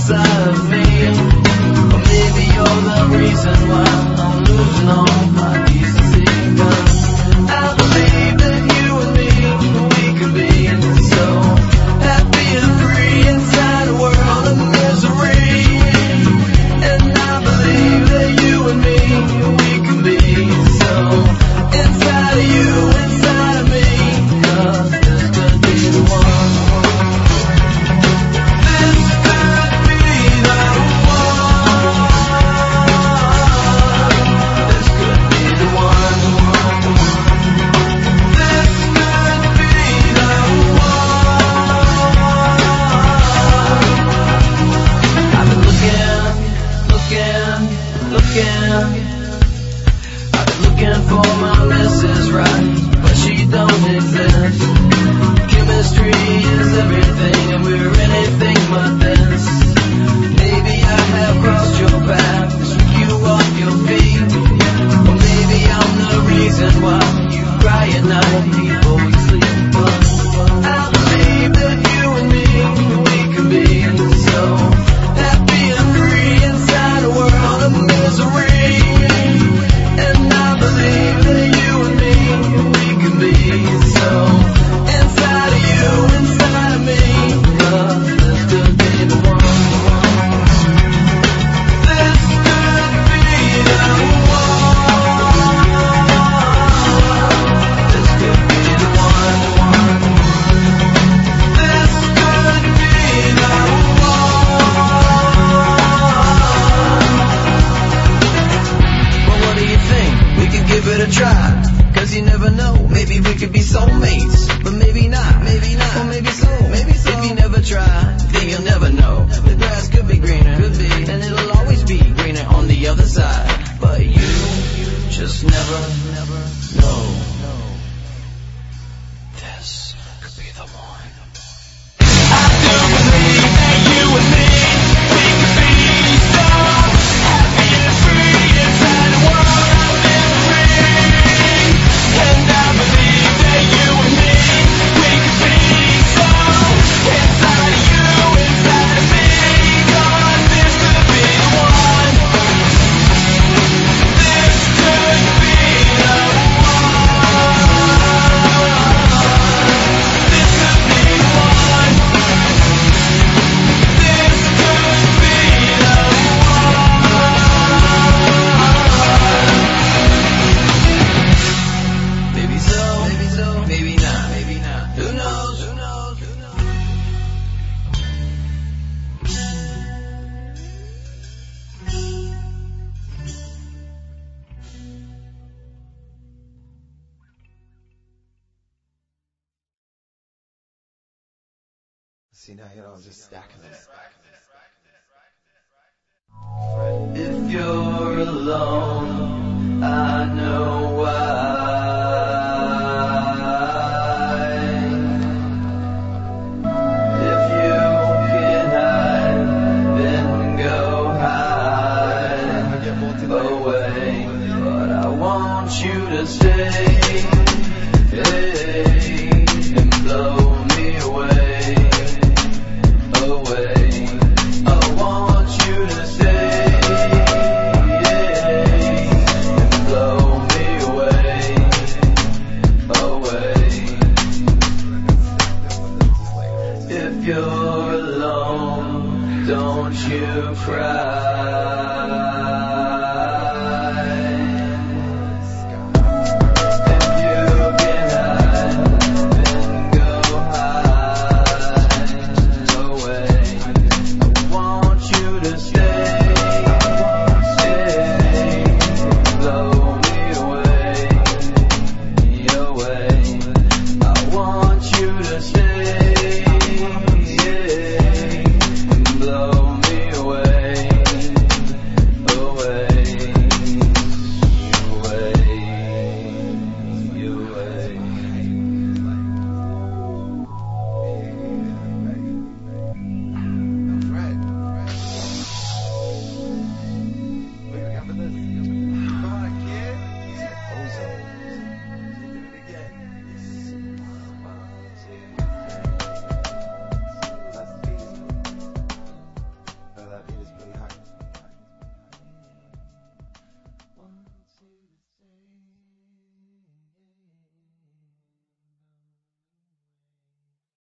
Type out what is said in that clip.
inside of me. Or maybe you're the reason why I'm losing all my decency. 'Cause I believe that you and me, we could be so happy and free inside a world of misery. And I believe that you and me, we can be so inside of you, inside of me. 'Cause this could be the one. This could be the one. This could be the one. This could be the one. I've been looking. I've been looking for my missus, right? But she don't exist. Chemistry is everything, and we're anything but this. Maybe I have crossed your path, sweep you off your feet. Or maybe I'm the reason why you cry at night before you sleep. But I believe that you and me, we can be so happy and free inside a world of misery. And I believe that you and me, we can be so inside of you, inside of me. 'Cause this could be the one. This could be the one. This could be the one. This could be the one. Well, what do you think? We could give it a try. 'Cause you never know, maybe we could be soulmates. But maybe not, or maybe so. If you never try, then you'll never know. The grass could be greener, and it'll always be greener on the other side. But you just never know. This could be the one. I do believe that you and me, we could be so happy and free inside a world of misery. And I believe that you and me, we could be so inside of you, inside of me. 'Cause this could be the one. This could be the one. This could be the one. This could be the one. Maybe so, maybe not. Who knows? See, now you're all just stacking them. If you're alone, I know why. If you can hide, then go hide away. But I want you to stay, and blow me away. I want you to stay, and blow me away. If you're alone, don't you cry.